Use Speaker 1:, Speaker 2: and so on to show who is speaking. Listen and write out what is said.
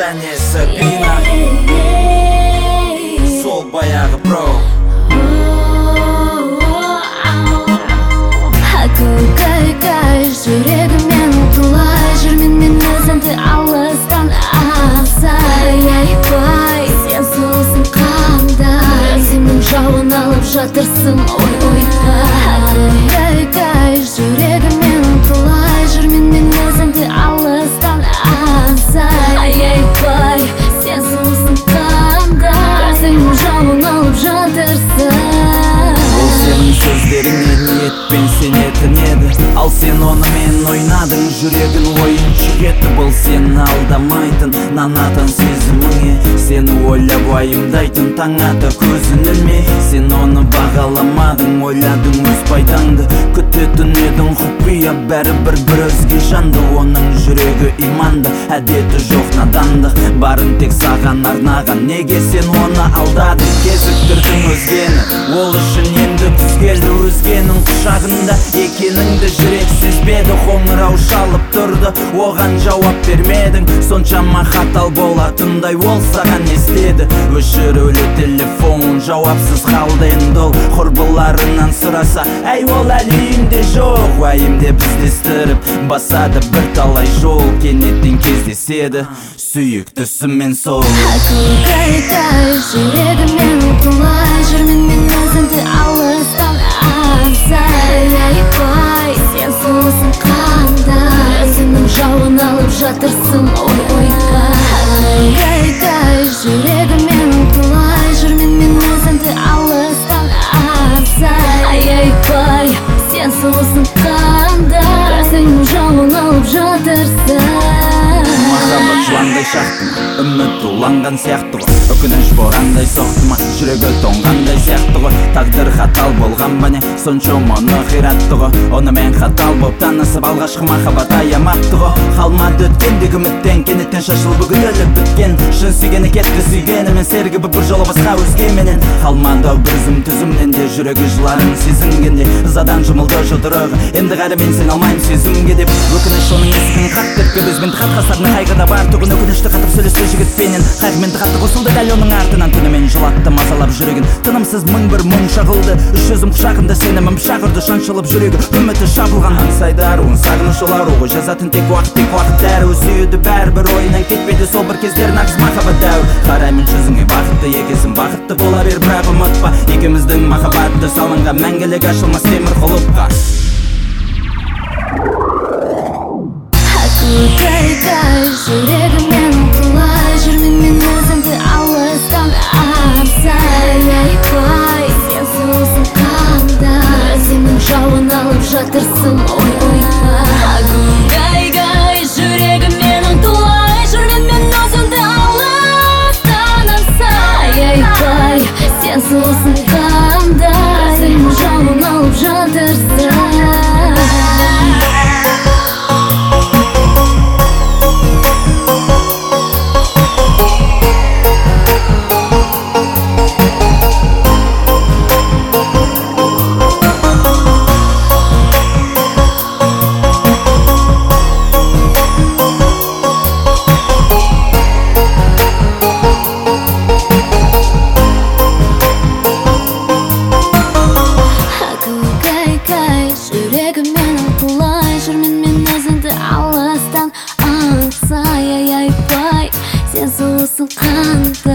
Speaker 1: және Сабина сол баяғы бро.
Speaker 2: Көкөй жүрегіммен ұтылай жүрмін мен өзіңді алыстан аңсай. Айбай сен сұлусың қандай, өзіңнің жауын алып жатырсың ой. Көкөй жүрегіммен ұтылай жүрмін мен өзіңді алыстан аңсай. Айбай сен сұлусың қандай, өзіңнің жауын алып жатырсың.
Speaker 1: Ол сенің сөздеріңе ниетпен сенетін еді, ал сен онымен ойнадың, жүрегін ойыншық етіп. Бұл сені алдамайтын, нанатын сезіміңе, сені ойлап уайымдайтын, таң ата көзін ілмей. Сен оны бағаламадың, ойладың өз пайдаңды, күтетін едің құпия бәрібір бір өзге жанды. Оның жүрегі иманды, әдеті жоқ надандық, барын тек саған арнаған. Неге сен оны алдадың, кезіктірдің өзгені, ол үшін енді күз келді. Өзгенің құшағында екеніңді жүрек сезбеді, қоңырау шалып тұрды, оған жауап бермедің. Соншама қатал болатындай ол саған естеді, өшірулі телефон, жауапсыз қалды енді ол. Құрбыларынан сұраса, әй ол әлі үйінде жоқ, уайымдеп іздестіріп басады бір талай жол. Кенеттен кездеседі сүйіктісімен сол.
Speaker 2: Көкөй жүрегіммен ұтылай жүрмін мен өзіңді алыстан аңсай. Айбай сен сұлусың қандай, өзіңнің жауын алып жатырсың ой. Көкөй жүрегіммен ұтылай жүрмін мен өзіңді алыстан аңсай. Айбай сен сұлусың қандай, өзіңнің жауын алып жатырсың.
Speaker 1: Махаббат жыландай шақтың, үміт уланған сияқты ғой, өкініш борандай соқты ма, жүрегі тоңғандай сияқты ғой. Тағдыр қатал болған ба не, сонша мұны қиратты ғой. Оны мен қатал боп танысып алғашқы махаббат аямапты ғой. Қалмады өткендегі үміттен, кенеттен шашылып үгітіліп біткен. Шын сүйгені кетті сүйгенімен, сергіп бір жолы басқа өзгеменен. Қалмады бір үзім түзімнен де, жүрегі жыларын сезінгенде. Ызадан жұмылды жұдырығы, енді ғәрі мен сен алмайым сезімге деп. Өкініш оның есігін қат тепкі, безбен қат қасарына қайғыда бар түгін. Өкінішті қатып сөйлесті жігітпенен, қайғымен қатты қосылды дәл оның артынан. Түнімен жылатты мазалап жүрегін, тынымсыз мың бір мұң шағылды. Үш өзім құшағында сенімім шағырды, шаншылып жүрегі үміті шабылған. Аңсайдар уын сағыныш олар оғы, жазатын тек уақыт дәрі. Сүйеді бәрібір ойынан кетпейді сол бір кездер нағыз махаббат дәуір. Қараймын жүзіңе бақытты екесің, бақытты бола бер, бірақ ұмытпа екеуміздің махаббатты салынған мәңгілік ашылмас темір құлыпқа.
Speaker 2: Көкөй жүрегіммен ұтылай жүрмін мен өзіңді алыстан аңсай. Айбай сен сұлусың қандай, өзіңнің жауын алып жатырсың ой. Көкөй жүрегіммен ұтылай жүрмін мен өзіңді алыстан аңсай. Айбай сен сұлусың қандай, өзіңнің жауын алып жатырсың. Жүрегіммен ұтылай жүрмін мен өзіңді алыстан аңсай. Айбай сен сұлусың қандай.